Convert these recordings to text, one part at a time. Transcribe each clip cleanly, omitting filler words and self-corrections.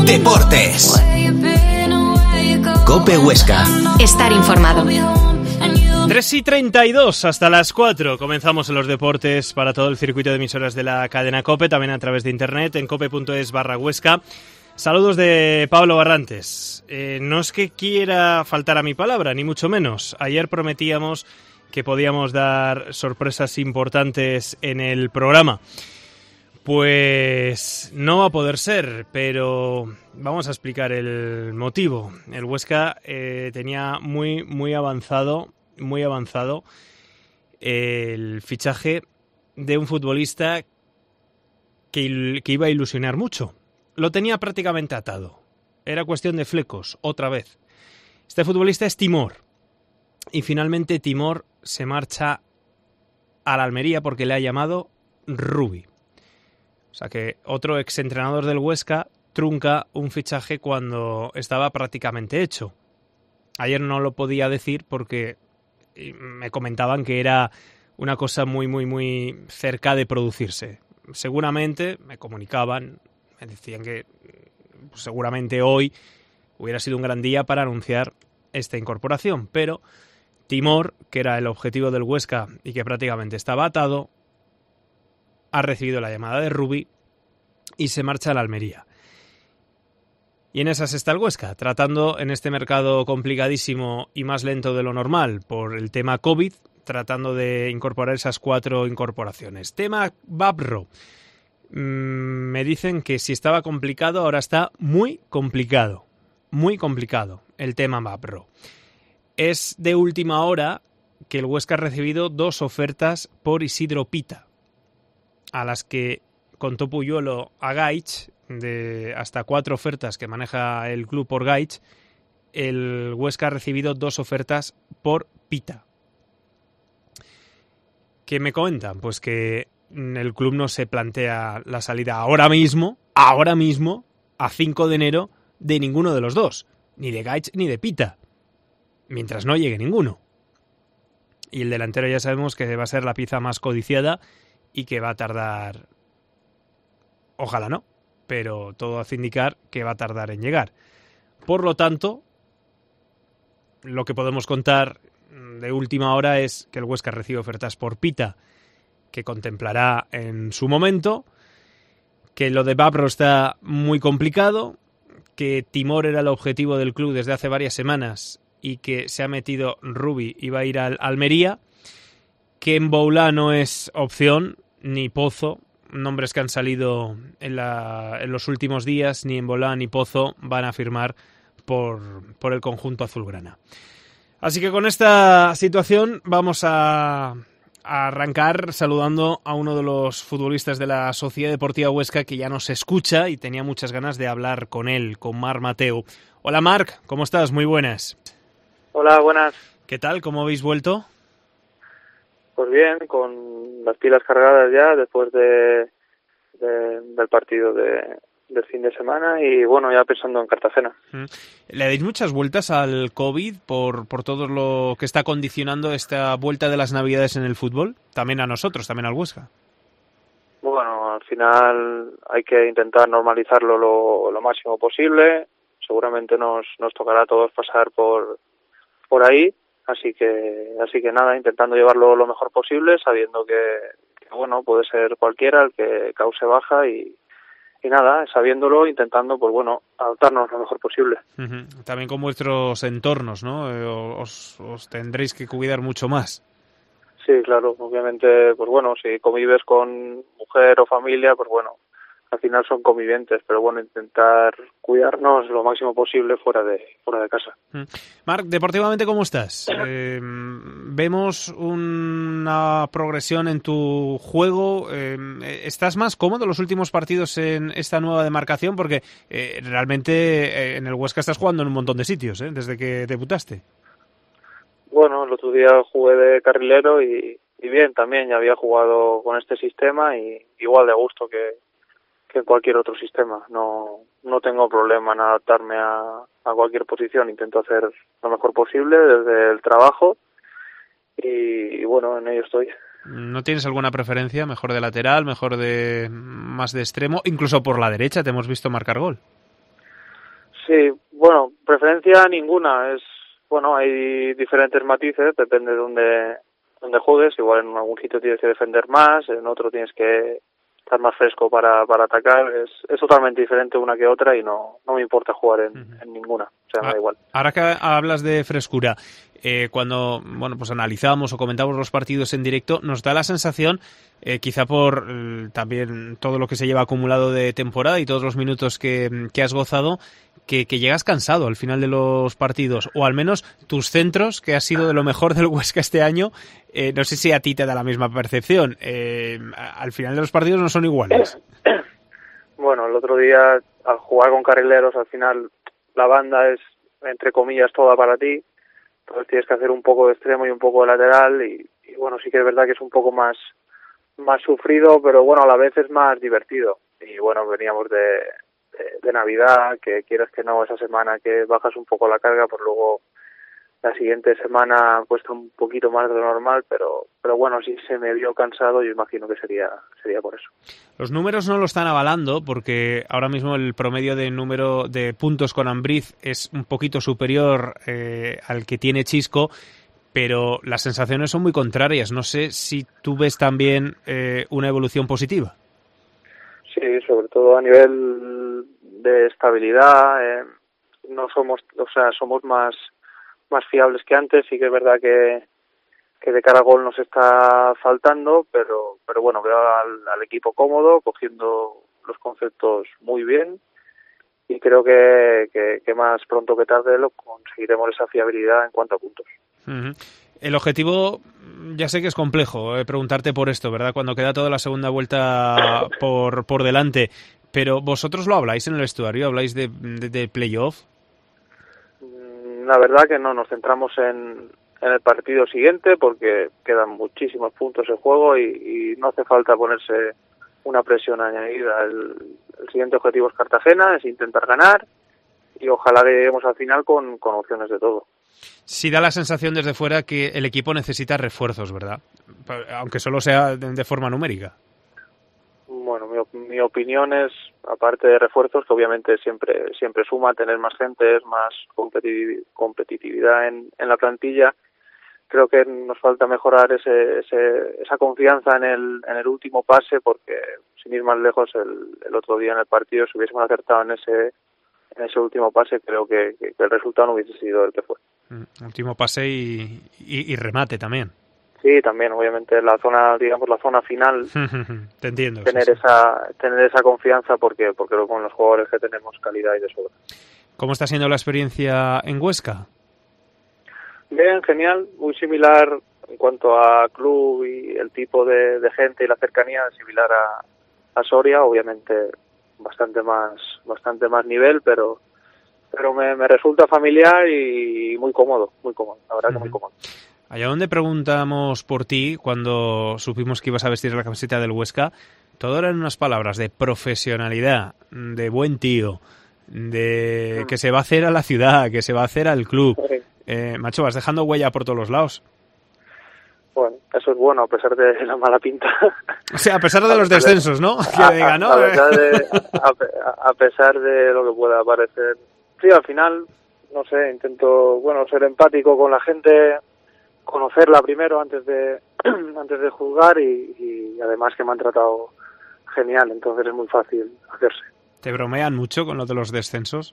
Deportes. COPE Huesca. Estar informado. 3:32 hasta las 4. Comenzamos en los deportes para todo el circuito de emisoras de la cadena COPE, también a través de internet en cope.es/Huesca. Saludos de Pablo Barrantes. No es que quiera faltar a mi palabra, ni mucho menos. Ayer prometíamos que podíamos dar sorpresas importantes en el programa. Pues no va a poder ser, pero vamos a explicar el motivo. El Huesca tenía muy avanzado el fichaje de un futbolista que iba a ilusionar mucho. Lo tenía prácticamente atado. Era cuestión de flecos, otra vez. Este futbolista es Timor. Y finalmente Timor se marcha a la Almería porque le ha llamado Rubi. O sea que otro exentrenador del Huesca trunca un fichaje cuando estaba prácticamente hecho. Ayer no lo podía decir porque me comentaban que era una cosa muy cerca de producirse. Seguramente, me comunicaban, me decían que pues, seguramente hoy hubiera sido un gran día para anunciar esta incorporación, pero Timor, que era el objetivo del Huesca y que prácticamente estaba atado, ha recibido la llamada de Rubi y se marcha a la Almería. Y en esas está el Huesca, tratando en este mercado complicadísimo y más lento de lo normal por el tema COVID, tratando de incorporar esas 4 incorporaciones. Tema Babro. Me dicen que si estaba complicado, ahora está muy complicado el tema Babro. Es de última hora que el Huesca ha recibido 2 ofertas por Isidro Pita, a las que contó Puyuelo a Gaich, de hasta 4 ofertas que maneja el club por Gaich. El Huesca ha recibido 2 ofertas por Pita. ¿Qué me comentan? Pues que el club no se plantea la salida ahora mismo, a 5 de enero, de ninguno de los dos, ni de Gaich ni de Pita, mientras no llegue ninguno. Y el delantero ya sabemos que va a ser la pieza más codiciada y que va a tardar, ojalá no, pero todo hace indicar que va a tardar en llegar. Por lo tanto, lo que podemos contar de última hora es que el Huesca recibe ofertas por Pita, que contemplará en su momento, que lo de Babro está muy complicado, que Timor era el objetivo del club desde hace varias semanas y que se ha metido Rubi y va a ir al Almería, que Mboula no es opción, ni Pozo, nombres que han salido en los últimos días, ni Mboula ni Pozo van a firmar por el conjunto azulgrana. Así que con esta situación vamos a arrancar saludando a uno de los futbolistas de la Sociedad Deportiva Huesca que ya nos escucha y tenía muchas ganas de hablar con él, con Marc Mateu. Hola Marc, ¿cómo estás? Muy buenas. Hola, buenas. ¿Qué tal? ¿Cómo habéis vuelto? Pues bien, con las pilas cargadas ya después del partido del fin de semana y bueno, ya pensando en Cartagena. ¿Le dais muchas vueltas al COVID por todo lo que está condicionando esta vuelta de las Navidades en el fútbol? También a nosotros, también al Huesca. Bueno, al final hay que intentar normalizarlo lo máximo posible. Seguramente nos tocará a todos pasar por ahí. Así que nada, intentando llevarlo lo mejor posible, sabiendo que bueno, puede ser cualquiera el que cause baja y nada, sabiéndolo, intentando, pues bueno, adaptarnos lo mejor posible. Uh-huh. También con vuestros entornos, ¿no? Os tendréis que cuidar mucho más. Sí, claro, obviamente, pues bueno, si convives con mujer o familia, pues bueno, al final son convivientes, pero bueno, intentar cuidarnos lo máximo posible fuera de casa. Marc, deportivamente, ¿cómo estás? Vemos una progresión en tu juego. ¿Estás más cómodo en los últimos partidos en esta nueva demarcación? Porque realmente en el Huesca estás jugando en un montón de sitios, desde que debutaste. Bueno, el otro día jugué de carrilero y bien, también ya había jugado con este sistema y igual de gusto que en cualquier otro sistema. No tengo problema en adaptarme a cualquier posición. Intento hacer lo mejor posible desde el trabajo y bueno, en ello estoy. ¿No tienes alguna preferencia? ¿Mejor de lateral, más de extremo? Incluso por la derecha te hemos visto marcar gol. Sí, bueno, preferencia ninguna. Bueno, hay diferentes matices, depende de dónde juegues. Igual en algún sitio tienes que defender más, en otro tienes que estar más fresco para atacar. Es totalmente diferente una que otra y no me importa jugar en ninguna. O sea, me da igual. Ahora que hablas de frescura, cuando pues analizamos o comentamos los partidos en directo, nos da la sensación, quizá por también todo lo que se lleva acumulado de temporada y todos los minutos que has gozado, que llegas cansado al final de los partidos, o al menos tus centros, que ha sido de lo mejor del Huesca este año, no sé si a ti te da la misma percepción. Al final de los partidos no son iguales. Bueno, el otro día, al jugar con carrileros, al final la banda es, entre comillas, toda para ti. Entonces tienes que hacer un poco de extremo y un poco de lateral y bueno, sí que es verdad que es un poco más sufrido, pero bueno, a la vez es más divertido. Y bueno, veníamos de Navidad, que quieras que no, esa semana que bajas un poco la carga, pues luego la siguiente semana cuesta un poquito más de lo normal, pero bueno, si se me vio cansado, yo imagino que sería por eso. Los números no lo están avalando, porque ahora mismo el promedio de número de puntos con Ambriz es un poquito superior al que tiene Chisco, pero las sensaciones son muy contrarias. No sé si tú ves también una evolución positiva. Sí, sobre todo a nivel de estabilidad, no somos, somos más fiables que antes. Sí que es verdad que de cara a gol nos está faltando, pero bueno, veo al equipo cómodo, cogiendo los conceptos muy bien, y creo que más pronto que tarde lo conseguiremos, esa fiabilidad en cuanto a puntos. Uh-huh. El objetivo, ya sé que es complejo preguntarte por esto, ¿verdad? Cuando queda toda la segunda vuelta por delante, pero vosotros lo habláis en el vestuario, habláis de playoff. La verdad que no, nos centramos en el partido siguiente porque quedan muchísimos puntos en juego y no hace falta ponerse una presión añadida. El siguiente objetivo es Cartagena, es intentar ganar y ojalá lleguemos al final con opciones de todo. Sí da la sensación desde fuera que el equipo necesita refuerzos, ¿verdad? Aunque solo sea de forma numérica. Bueno, mi opinión es, aparte de refuerzos, que obviamente siempre suma tener más gente, es más competitividad en la plantilla. Creo que nos falta mejorar esa confianza en el último pase, porque sin ir más lejos, el otro día en el partido, si hubiésemos acertado en ese último pase, creo que el resultado no hubiese sido el que fue. Último pase y remate también. Sí, también, obviamente, la zona final. Te entiendo. Tener esa confianza porque con los jugadores que tenemos calidad y de sobra. ¿Cómo está siendo la experiencia en Huesca? Bien, genial, muy similar en cuanto a club y el tipo de gente y la cercanía, similar a Soria, obviamente bastante más nivel, pero me resulta familiar y muy cómodo, la verdad que muy cómodo. Allá donde preguntamos por ti, cuando supimos que ibas a vestir la camiseta del Huesca, todo eran unas palabras de profesionalidad, de buen tío, de que se va a hacer a la ciudad, que se va a hacer al club. Macho, vas dejando huella por todos los lados. Bueno, eso es bueno, a pesar de la mala pinta. O sea, a pesar de los descensos, ¿no? A pesar de lo que pueda parecer. Sí, al final, no sé, intento, ser empático con la gente, conocerla primero antes de juzgar y además que me han tratado genial, entonces es muy fácil hacerse. ¿Te bromean mucho con lo de los descensos?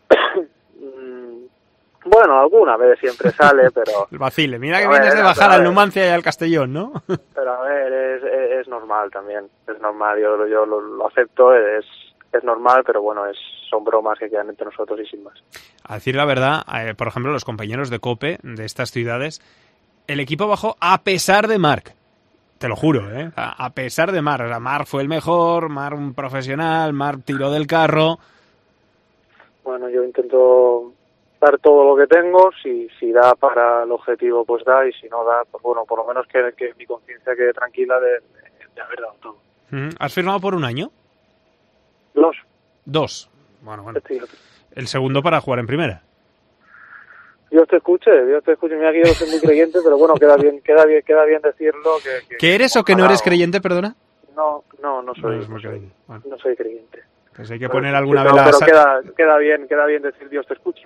Bueno, alguna vez siempre sale, pero... El vacile, mira que vienes de bajar al Numancia y al Castellón, ¿no? Pero a ver, es normal también, es normal, yo lo acepto, es normal, pero bueno, son bromas que quedan entre nosotros y sin más. A decir la verdad, por ejemplo, los compañeros de COPE de estas ciudades, el equipo bajó a pesar de Marc. Te lo juro, a pesar de Marc. O sea, Marc fue el mejor, Marc un profesional, Marc tiró del carro. Bueno, yo intento dar todo lo que tengo, si da para el objetivo, pues da, y si no da, pues bueno, por lo menos que mi conciencia quede tranquila de haber dado todo. ¿Has firmado por un año? 2. Bueno. El segundo para jugar en primera. Dios te escuche, mira que yo no soy muy creyente, pero bueno, queda bien decirlo. ¿Que eres o que no eres creyente, perdona? No soy creyente. Pues hay que poner alguna vela. Pero queda bien decir Dios te escuche,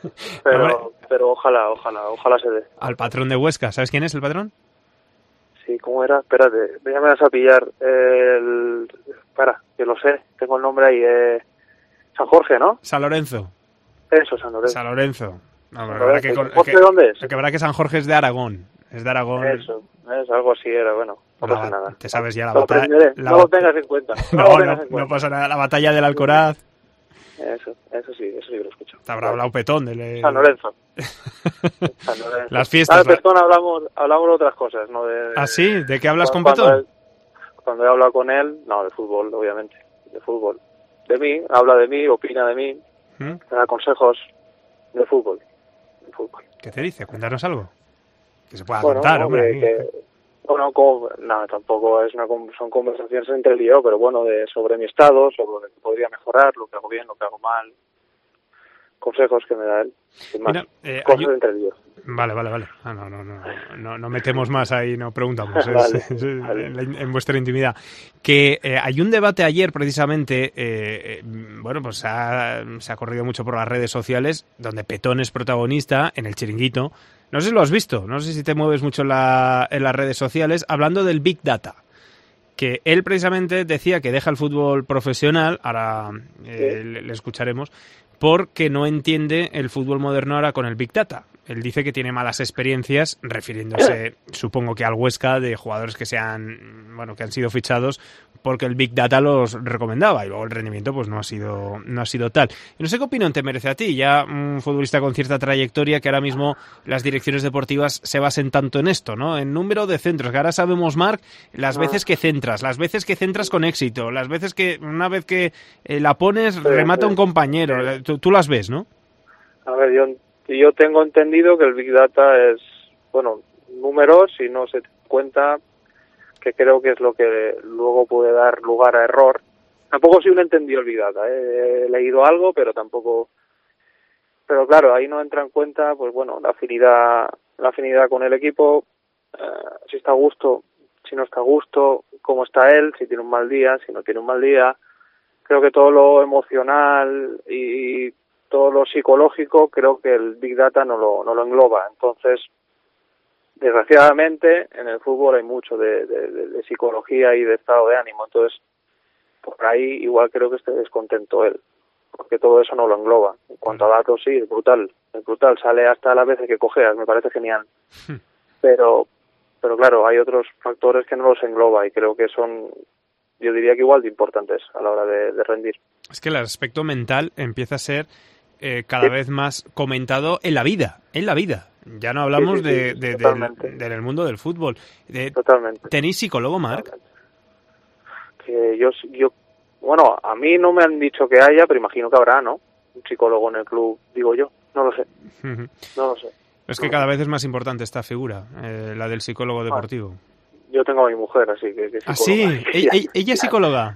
pero ojalá se dé. Al patrón de Huesca, ¿sabes quién es el patrón? Sí, ¿cómo era? Espérate, ya me vas a pillar. Espera, que lo sé, tengo el nombre ahí. San Jorge, ¿no? San Lorenzo. Eso, San Lorenzo. San Lorenzo. No, San Lorenzo. ¿Jorge de dónde es? Que verdad que San Jorge es de Aragón. Es de Aragón. Eso, es algo así era, bueno, no pasa nada. Te sabes ya la batalla. No lo tengas en cuenta. No pasa nada. La batalla del Alcoraz. Eso sí lo escucho. Te habrá hablado Petón San Lorenzo. San Lorenzo. Las fiestas. Petón hablamos de otras cosas, ¿no? ¿Ah, sí? ¿De qué hablas con Petón? Cuando he hablado con él, no, de fútbol, obviamente. De fútbol. De mí, habla de mí, opina de mí. Me da consejos de fútbol. ¿Qué te dice? Cuéntanos algo. Que se pueda contar, hombre. Tampoco son conversaciones entre él y yo, pero bueno, sobre mi estado, sobre lo que podría mejorar, lo que hago bien, lo que hago mal, consejos que me da él, sin más. Mira, cosas entre él y yo. Vale. No metemos más ahí, no preguntamos, en vuestra intimidad. Que hay un debate ayer, precisamente, pues se ha corrido mucho por las redes sociales, donde Petón es protagonista en El Chiringuito. No sé si lo has visto, no sé si te mueves mucho en las redes sociales, hablando del Big Data. Que él precisamente decía que deja el fútbol profesional, ahora le escucharemos, porque no entiende el fútbol moderno ahora con el Big Data. Él dice que tiene malas experiencias, refiriéndose, supongo que al Huesca, de jugadores que han sido fichados porque el Big Data los recomendaba y luego el rendimiento pues no ha sido tal. Y no sé qué opinión te merece a ti, ya un futbolista con cierta trayectoria, que ahora mismo las direcciones deportivas se basen tanto en esto, ¿no? En número de centros, que ahora sabemos, Marc, las veces que centras con éxito, las veces que una vez que la pones remata un compañero. Tú las ves, ¿no? A ver, yo tengo entendido que el Big Data es, números, y no se cuenta, que creo que es lo que luego puede dar lugar a error. Tampoco soy un entendido el Big Data, he leído algo, pero tampoco... Pero claro, ahí no entra en cuenta, la afinidad con el equipo, si está a gusto, si no está a gusto, cómo está él, si tiene un mal día, si no tiene un mal día. Creo que todo lo emocional y todo lo psicológico, creo que el Big Data no lo engloba. Entonces, desgraciadamente, en el fútbol hay mucho de psicología y de estado de ánimo. Entonces, por ahí igual creo que esté descontento él, porque todo eso no lo engloba. En cuanto a datos, sí, es brutal. Sale hasta las veces que cojeas, me parece genial. Pero claro, hay otros factores que no los engloba y creo que son, yo diría que igual de importantes a la hora de rendir. Es que el aspecto mental empieza a ser cada vez más comentado en la vida. Ya no hablamos del mundo del fútbol. Totalmente. ¿Tenéis psicólogo, Marc? Que yo, a mí no me han dicho que haya, pero imagino que habrá, ¿no? Un psicólogo en el club, digo yo. No lo sé. Es que cada vez es más importante esta figura, la del psicólogo deportivo. Yo tengo a mi mujer, así que ¿Ah, sí? ¿Ella es psicóloga?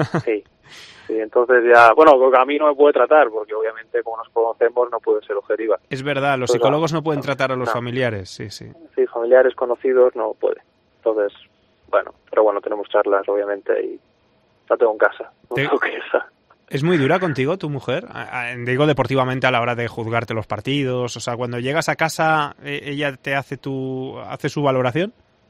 Sí, entonces ya... a mí no me puede tratar, porque obviamente como nos conocemos no puede ser objetiva. Es verdad, los psicólogos no pueden tratar a los familiares, sí. Sí, familiares, conocidos, no puede. Entonces, pero tenemos charlas, obviamente, y la tengo en casa. ¿Es muy dura contigo tu mujer? Digo deportivamente, a la hora de juzgarte los partidos. O sea, cuando llegas a casa, ¿ella te hace su valoración?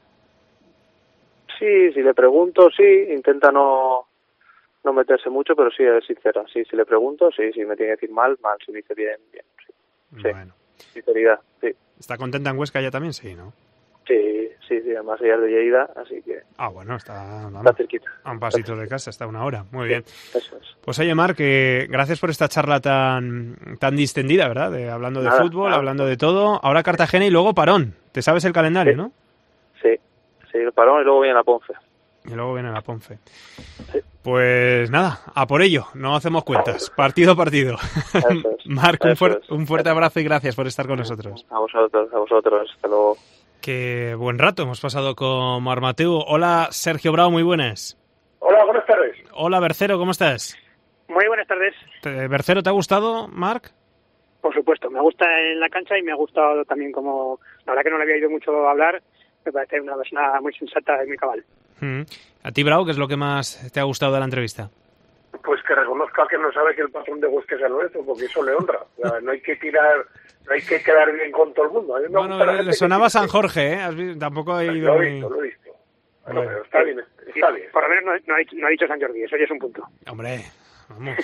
Sí, si le pregunto, sí. Intenta no meterse mucho, pero sí es sincera. Sí, si le pregunto, sí. Si me tiene que decir mal. Si me dice bien. Sí. Bueno. Sinceridad, sí. ¿Está contenta en Huesca ella también? Sí, ¿no? Sí, además ella es de Lleida, así que... está cerquita. A un pasito de casa, está a 1 hora. Muy bien. Eso es. Pues oye, Marc, gracias por esta charla tan distendida, ¿verdad? Hablando de fútbol, hablando de todo. Ahora Cartagena y luego parón. ¿Te sabes el calendario, no? Sí, el parón y luego viene la Ponfe. Sí. Pues nada, a por ello. No hacemos cuentas. Partido a partido. Eso es. Marc, un fuerte abrazo y gracias por estar con nosotros. A vosotros. Hasta luego. Qué buen rato hemos pasado con Marc Mateu. Hola, Sergio Bravo, muy buenas. Hola, buenas tardes. Hola, Bercero, ¿cómo estás? Muy buenas tardes. ¿Bercero te ha gustado, Marc? Por supuesto, me gusta en la cancha y me ha gustado también como... La verdad que no le había ido mucho hablar, me parece una persona muy sensata y muy cabal. ¿A ti, Bravo, qué es lo que más te ha gustado de la entrevista? Pues que reconozca que no sabe que el patrón de Huesca es el Lorenzo, porque eso le honra. O sea, no hay que quedar bien con todo el mundo. Bueno, le sonaba San Jorge, ¿eh? Tampoco he ido... Lo he visto. Bueno, pero está bien. Por lo menos no ha dicho San Jordi, eso ya es un punto. Hombre, vamos.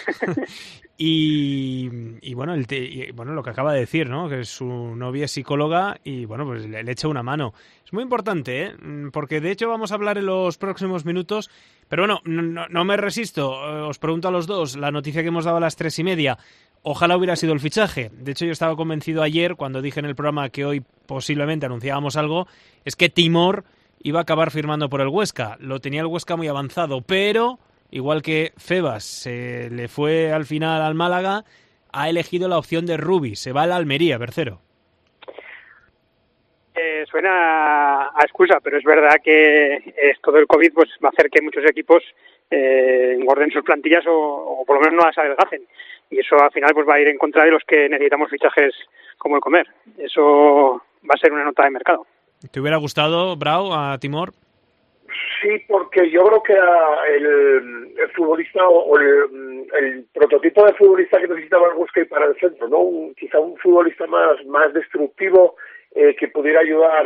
y bueno, lo que acaba de decir, ¿no? Que su novia es psicóloga y bueno, pues le echa una mano. Es muy importante, ¿eh? Porque de hecho vamos a hablar en los próximos minutos. Pero bueno, no me resisto. Os pregunto a los dos, la noticia que hemos dado a las 3:30. Ojalá hubiera sido el fichaje. De hecho, yo estaba convencido ayer, cuando dije en el programa que hoy posiblemente anunciábamos algo, es que Timor iba a acabar firmando por el Huesca. Lo tenía el Huesca muy avanzado, pero igual que Febas se le fue al final al Málaga, ha elegido la opción de Rubi. Se va a la Almería, Bercero. Suena a excusa, pero es verdad que esto del COVID pues va a hacer que muchos equipos engorden sus plantillas o por lo menos no las adelgacen. Y eso al final pues va a ir en contra de los que necesitamos fichajes como el comer. Eso va a ser una nota de mercado. ¿Te hubiera gustado, Brau, a Timor? Sí, porque yo creo que el futbolista o el prototipo de futbolista que necesitaba el Huesca y para el centro, ¿no? Quizá un futbolista más destructivo, que pudiera ayudar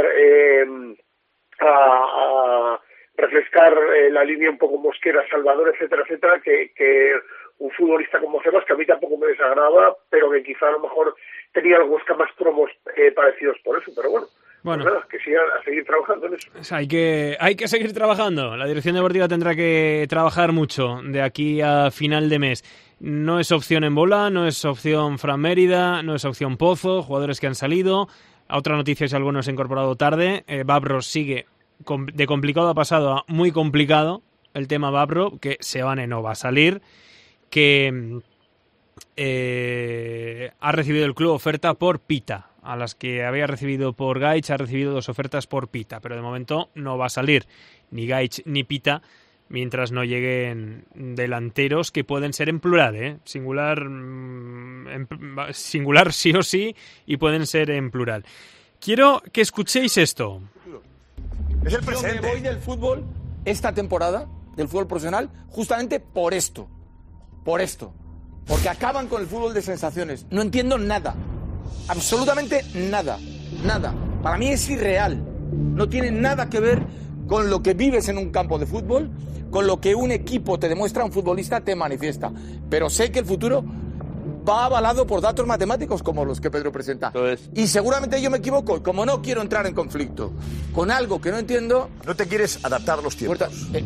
a refrescar la línea un poco Mosquera, Salvador, etcétera, que un futbolista como Sebas, que a mí tampoco me desagradaba, pero que quizá a lo mejor tenía el Huesca más cromos parecidos por eso, pero bueno. Pues nada, que siga a seguir trabajando en eso. O sea, hay que seguir trabajando. La dirección deportiva tendrá que trabajar mucho de aquí a final de mes. No es opción Embola, no es opción Fran Mérida, no es opción Pozo, jugadores que han salido. A otra noticia, si alguno se ha incorporado tarde, Babro sigue de complicado a pasado a muy complicado. El tema Babro, que Sebane no va a salir, que ha recibido el club oferta por Pita. A las que había recibido por Gaich, ha recibido 2 ofertas por Pita, pero de momento no va a salir ni Gaich ni Pita mientras no lleguen delanteros que pueden ser en plural, ¿eh? Singular sí o sí, y pueden ser en plural. Quiero que escuchéis esto. Es el presente. Yo me voy del fútbol esta temporada, del fútbol profesional, justamente por esto. Porque acaban con el fútbol de sensaciones. No entiendo nada. Absolutamente nada. Para mí es irreal. No tiene nada que ver con lo que vives en un campo de fútbol, con lo que un equipo te demuestra, un futbolista te manifiesta. Pero sé que el futuro va avalado por datos matemáticos como los que Pedro presenta. Entonces, y seguramente yo me equivoco. Como no quiero entrar en conflicto con algo que no entiendo... No te quieres adaptar a los tiempos.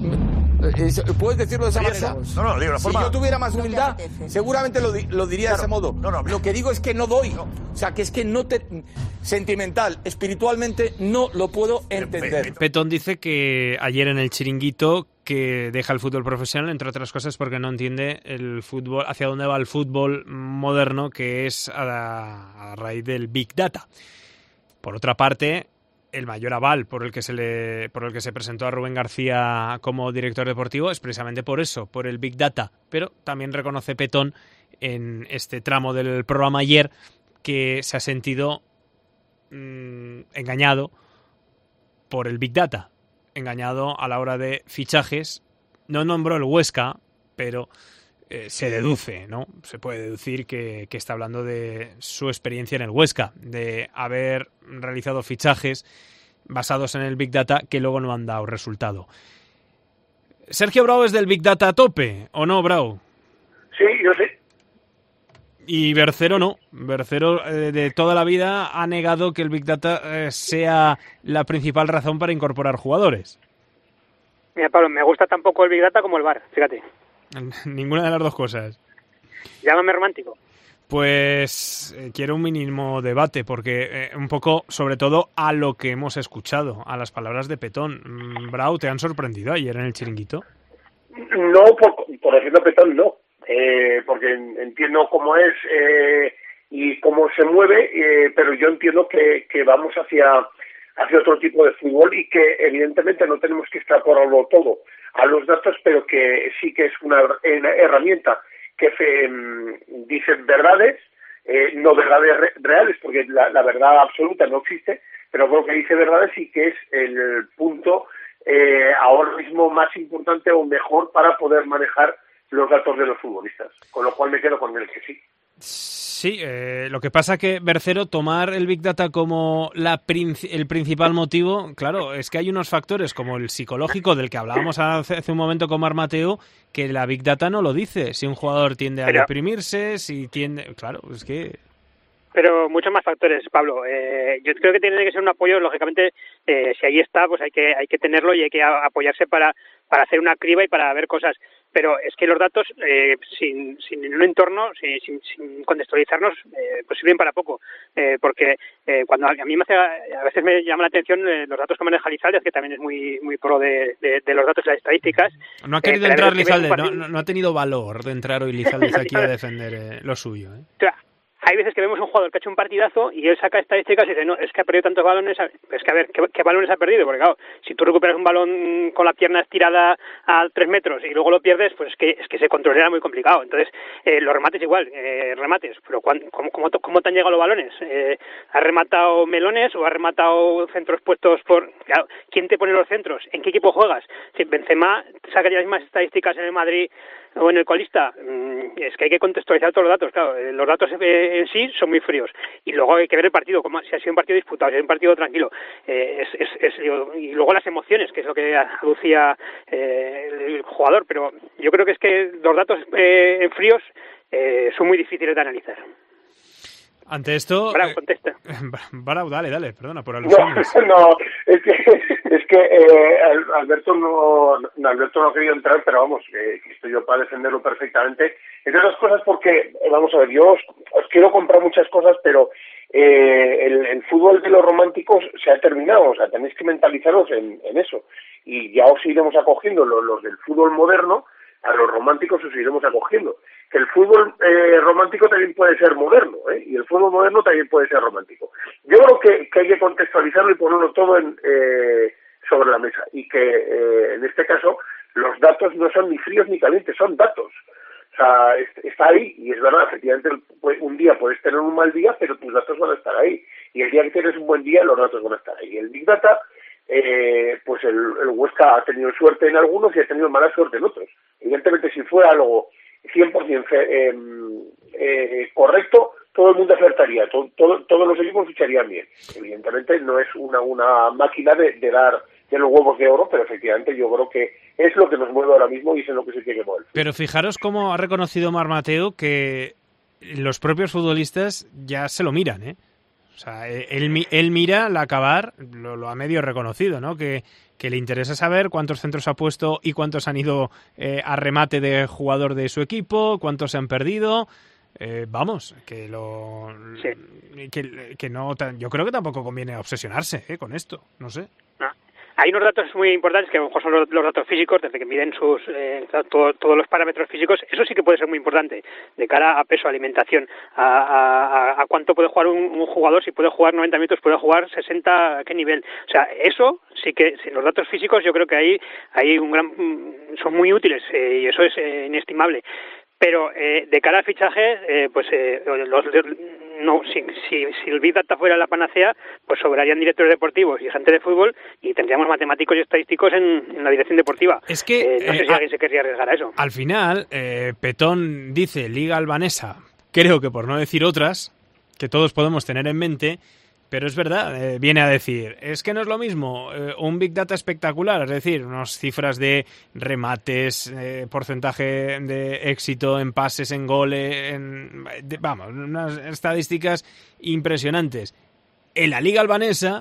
¿Puedes decirlo de esa manera? No, digo una forma... Si yo tuviera más humildad, seguramente lo diría de ese modo. Lo que digo es que no doy. O sea, que es que sentimental, espiritualmente, no lo puedo entender. Petón dice que ayer en el Chiringuito que deja el fútbol profesional, entre otras cosas, porque no entiende el fútbol, hacia dónde va el fútbol moderno, que es a raíz del Big Data. Por otra parte, el mayor aval por el que se presentó a Rubén García como director deportivo es precisamente por eso, por el Big Data. Pero también reconoce Petón en este tramo del programa ayer que se ha sentido engañado por el Big Data, engañado a la hora de fichajes. No nombró el Huesca, pero se deduce, ¿no? Se puede deducir que está hablando de su experiencia en el Huesca, de haber realizado fichajes basados en el Big Data que luego no han dado resultado. Sergio Brau es del Big Data a tope, ¿o no, Brau? Sí, yo sí. Y Bercero no. Bercero de toda la vida ha negado que el Big Data sea la principal razón para incorporar jugadores. Mira, Pablo, me gusta tan poco el Big Data como el VAR, fíjate. Ninguna de las dos cosas. Llámame romántico. Pues quiero un mínimo debate, porque un poco, sobre todo, a lo que hemos escuchado, a las palabras de Petón. Brau, ¿te han sorprendido ayer en el Chiringuito? No, por ejemplo, Petón no. Porque entiendo cómo es y cómo se mueve, pero yo entiendo que vamos hacia otro tipo de fútbol y que evidentemente no tenemos que extrapolarlo todo a los datos, pero que sí que es una herramienta que dice verdades, no verdades reales, porque la verdad absoluta no existe, pero creo que dice verdades y que es el punto ahora mismo más importante o mejor para poder manejar los datos de los futbolistas, con lo cual me quedo con el que sí. Sí, lo que pasa que, Bercero, tomar el Big Data como el principal motivo, claro, es que hay unos factores como el psicológico del que hablábamos hace un momento con Marc Mateo, que la Big Data no lo dice. Si un jugador tiende a deprimirse, si tiende... Claro, es que... Pero muchos más factores, Pablo. Yo creo que tiene que ser un apoyo, lógicamente, si ahí está, pues hay que tenerlo y hay que apoyarse para hacer una criba y para ver cosas. Pero es que los datos, sin un entorno, sin contextualizarnos, pues sirven para poco. Porque cuando a mí a veces me llama la atención los datos que maneja Lizalde, que también es muy pro de los datos y las estadísticas. No ha querido entrar Lizalde, no ha tenido valor de entrar hoy Lizalde aquí a defender lo suyo. Claro. Hay veces que vemos un jugador que ha hecho un partidazo y él saca estadísticas y dice, no, es que ha perdido tantos balones. Es que a ver, ¿qué balones ha perdido? Porque claro, si tú recuperas un balón con la pierna estirada a 3 metros y luego lo pierdes, pues es que ese control era muy complicado. Entonces, los remates igual, pero ¿cómo te han llegado los balones? ¿Has rematado melones o has rematado centros puestos por...? Claro, ¿quién te pone los centros? ¿En qué equipo juegas? Si Benzema sacaría las mismas estadísticas en el Madrid o en el colista, es que hay que contextualizar todos los datos. Claro, los datos en sí son muy fríos y luego hay que ver el partido, como si ha sido un partido disputado, si ha sido un partido tranquilo, y luego las emociones, que es lo que aducía el jugador. Pero yo creo que es que los datos en fríos son muy difíciles de analizar. Ante esto... Bravo, contesta. Bravo, dale, perdona por alusiones. No, es que Alberto no ha querido entrar, pero vamos, que estoy yo para defenderlo perfectamente. Entre otras cosas porque, vamos a ver, yo os quiero comprar muchas cosas, pero el fútbol de los románticos se ha terminado, o sea, tenéis que mentalizaros en eso. Y ya os iremos acogiendo los del fútbol moderno, a los románticos os iremos acogiendo. Que el fútbol romántico también puede ser moderno, y el fútbol moderno también puede ser romántico. Yo creo que hay que contextualizarlo y ponerlo todo sobre la mesa, y que en este caso los datos no son ni fríos ni calientes, son datos. O sea, está ahí, y es verdad, efectivamente un día puedes tener un mal día, pero tus datos van a estar ahí, y el día que tienes un buen día los datos van a estar ahí. Y el Big Data, pues el Huesca ha tenido suerte en algunos y ha tenido mala suerte en otros. Evidentemente, si fuera algo 100% correcto, todo el mundo acertaría, todos los equipos ficharían bien. Evidentemente no es una máquina de dar de los huevos de oro, pero efectivamente yo creo que es lo que nos mueve ahora mismo y es en lo que se tiene que mover. Pero fijaros cómo ha reconocido Marc Mateo que los propios futbolistas ya se lo miran, ¿eh? O sea, él mira al acabar, lo ha medio reconocido, ¿no? Que le interesa saber cuántos centros ha puesto y cuántos han ido a remate de jugador de su equipo, cuántos se han perdido. Vamos, que no, yo creo que tampoco conviene obsesionarse con esto, no sé. No. Hay unos datos muy importantes que a lo mejor son los datos físicos, desde que miden todos los parámetros físicos. Eso sí que puede ser muy importante de cara a peso, alimentación, a cuánto puede jugar un jugador, si puede jugar 90 minutos, puede jugar 60, a qué nivel. O sea, eso sí que, los datos físicos yo creo que ahí son muy útiles, y eso es inestimable. Pero de cara al fichaje, si el Big Data fuera la panacea, pues sobrarían directores deportivos y gente de fútbol y tendríamos matemáticos y estadísticos en la dirección deportiva. Es que no sé si alguien se querría arriesgar a eso. Al final, Petón dice Liga Albanesa, creo que por no decir otras, que todos podemos tener en mente. Pero es verdad, viene a decir, es que no es lo mismo un Big Data espectacular, es decir, unas cifras de remates, porcentaje de éxito en pases, en goles, unas estadísticas impresionantes. En la Liga Albanesa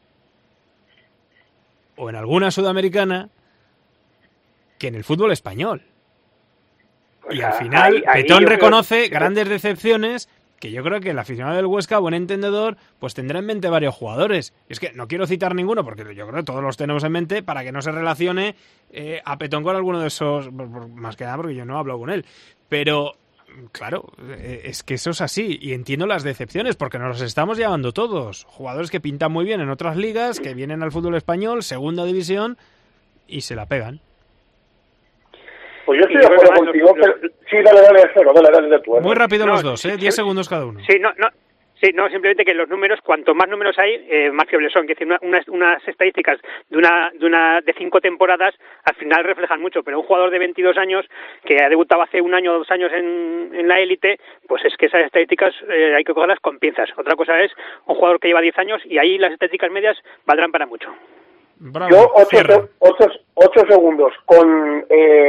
o en alguna sudamericana que en el fútbol español. Pues y al final, Petón reconoce grandes decepciones, que yo creo que el aficionado del Huesca, buen entendedor, pues tendrá en mente varios jugadores. Y es que no quiero citar ninguno, porque yo creo que todos los tenemos en mente, para que no se relacione a Petón con alguno de esos, más que nada porque yo no hablo con él. Pero, claro, es que eso es así, y entiendo las decepciones, porque nos los estamos llevando todos. Jugadores que pintan muy bien en otras ligas, que vienen al fútbol español, segunda división, y se la pegan. Pues yo estoy de acuerdo contigo, pero... Sí, dale, Alfredo, dale tú. Muy rápido los dos, 10 segundos cada uno. Sí, Sí, no, simplemente que los números, cuanto más números hay, más fiables son. Es decir, unas estadísticas de 5 temporadas al final reflejan mucho, pero un jugador de 22 años que ha debutado hace 1 año o 2 años en la élite, pues es que esas estadísticas hay que cogerlas con pinzas. Otra cosa es un jugador que lleva 10 años y ahí las estadísticas medias valdrán para mucho. Bravo, yo 8 segundos con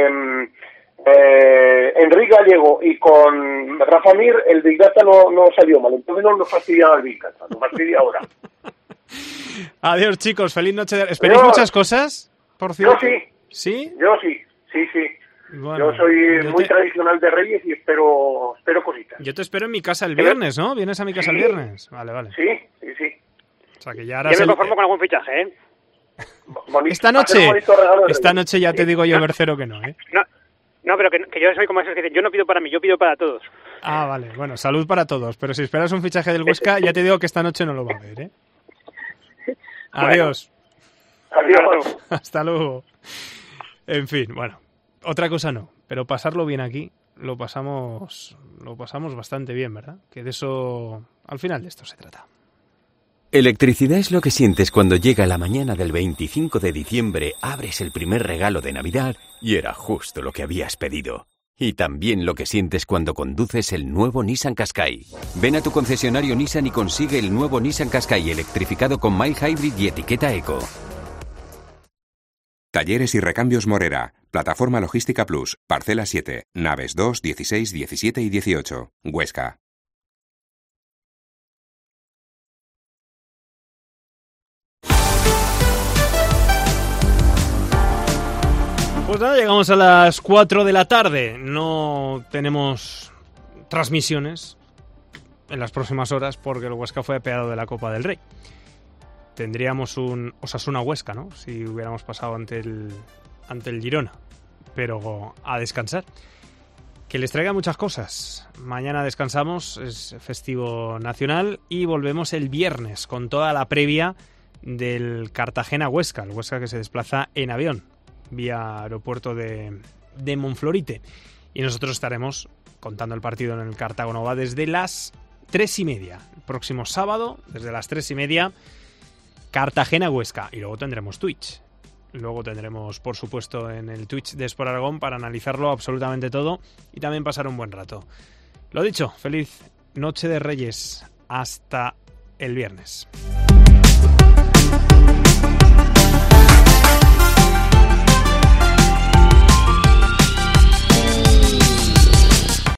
Enrique Gallego y con Rafa Mir, el Big Data no salió mal, entonces no nos fastidia el Big Data, nos fastidia ahora. Adiós, chicos, feliz noche. ¿Esperáis muchas cosas, por cierto? Yo sí. ¿Sí? Yo sí. Bueno, yo soy muy tradicional de Reyes y espero cositas. Yo te espero en mi casa el viernes, ¿no? ¿Vienes a mi casa el viernes? Vale. Sí. O sea, que ya harás yo me conformo con algún fichaje, ¿eh? Esta noche ya te digo yo, Bercero, que no, ¿eh? No, pero que yo soy como esos que dicen, yo no pido para mí, yo pido para todos. Ah, vale, bueno, salud para todos. Pero si esperas un fichaje del Huesca, ya te digo que esta noche no lo va a ver, ¿eh? Adiós. Adiós. Hasta luego. En fin, bueno, otra cosa no, pero pasarlo bien aquí lo pasamos bastante bien, ¿verdad? Que de eso, al final de esto se trata. Electricidad es lo que sientes cuando llega la mañana del 25 de diciembre, abres el primer regalo de Navidad y era justo lo que habías pedido. Y también lo que sientes cuando conduces el nuevo Nissan Qashqai. Ven a tu concesionario Nissan y consigue el nuevo Nissan Qashqai electrificado con mild hybrid y etiqueta eco. Talleres y Recambios Morera. Plataforma Logística Plus. Parcela 7. Naves 2, 16, 17 y 18. Huesca. Pues nada, llegamos a las 4 de la tarde. No tenemos transmisiones en las próximas horas porque el Huesca fue apeado de la Copa del Rey. Tendríamos un Osasuna-Huesca, ¿no? Si hubiéramos pasado ante el Girona. Pero a descansar. Que les traiga muchas cosas. Mañana descansamos, es festivo nacional y volvemos el viernes con toda la previa del Cartagena-Huesca. El Huesca que se desplaza en avión vía aeropuerto de Monflorite. Y nosotros estaremos contando el partido en el Cartago Nova desde las 3:30. El próximo sábado, desde las 3:30, Cartagena-Huesca. Y luego tendremos Twitch. Luego tendremos, por supuesto, en el Twitch de Sport Aragón para analizarlo absolutamente todo y también pasar un buen rato. Lo dicho, feliz Noche de Reyes. Hasta el viernes.